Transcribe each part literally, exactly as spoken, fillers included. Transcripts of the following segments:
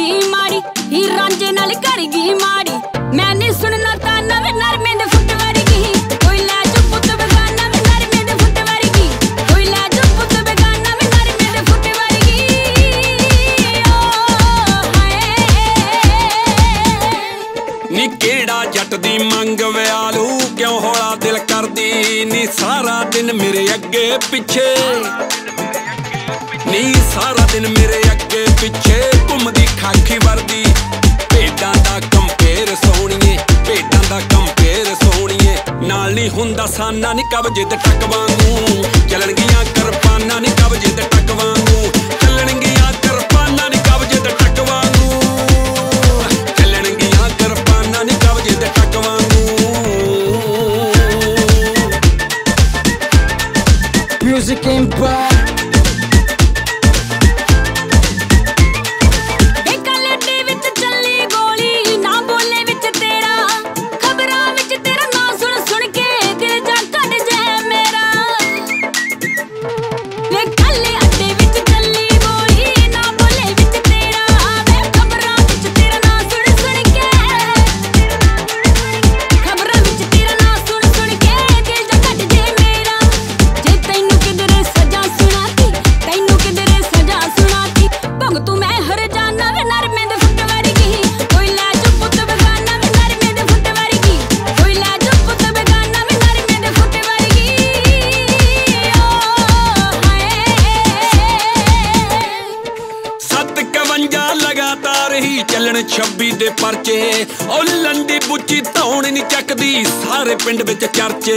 गई माड़ी ही रांझे नाल कर गई माड़ी मैं नहीं सुनना ताना वे नरमे दे फुट वर्गी कोई लै जो पुत बेगाना वे नरमे दे फुट वर्गी कोई लै जो पुत बेगाना वे नरमे दे फुट वर्गी ओ हाय नी केड़ा जट दी मंग व्यालू क्यों होला दिल करदी नी सारा दिन मेरे अगे पिछे नी सारा दिन मेरे अगे पिछे घुमदी खाकी वर्दी भेडां दा कंपेर सोहणीए भेडां दा कंपेर सोहणीए नाल नी हुंदा साना नी कब्जे दे टक वांगू चलणगियां करपाना नी कब्जे दे टक वांगू चलणगियां करपाना नी कब्जे दे टक वांगू चलणगियां करपाना नी कब्जे दे टक वांगू Music Empire चलन छब्बी दे परचे ओ लंडी बुच्ची धौण नी चकदी सारे पिंड विच चर्चे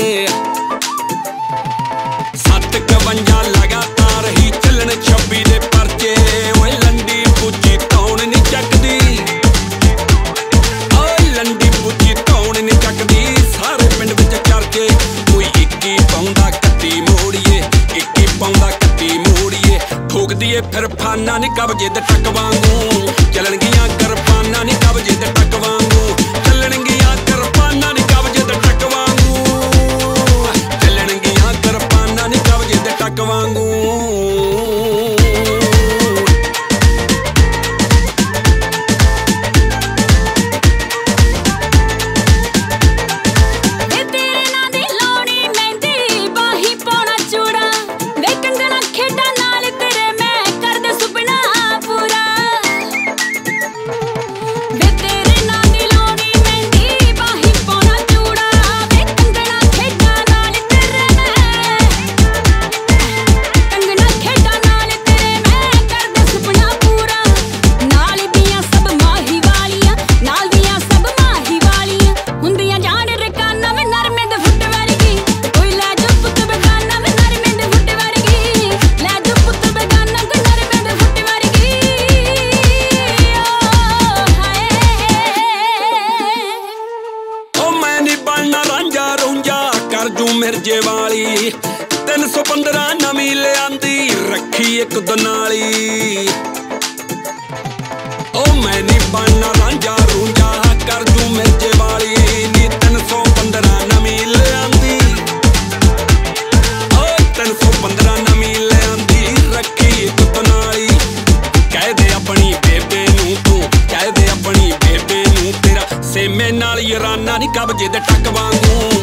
सत्त कवंजा लगातार ही चलन छब्बी दे परचे ओ लंडी बुच्ची धौण नी चकदी ओ लंडी बुच्ची धौण नी चकदी सारे पिंड विच चर्चे कोई इक्की पाउंदा कत्ती मोड़िए इक्की पाउंदा कत्ती मोड़िए ठोकदी ए फिर फाना नी कब्जे दे टक वांगू चलणगियां करपाना नी कब्जे दे टक वांगू चलणगियां करपाना नी कब्जे दे टक वांगू चलणगियां करपाना नी कब्जे दे टक वांगू मिर्जे वाली तीन सौ पंद्रह नवी लियांदी रखी एक दनाली ओ मैं नी बनना रांझा रूंझा कर जू मिर्जे वाली नी तीन सौ पंद्रह नवी लियांदी ओ तीन सौ पंद्रह नवी लियांदी रखी एक दनाली कह दे अपनी बेबे नू तू कह दे अपनी बेबे नू तेरा सेमे नाल याराना नी कब्जे दे टक वांगू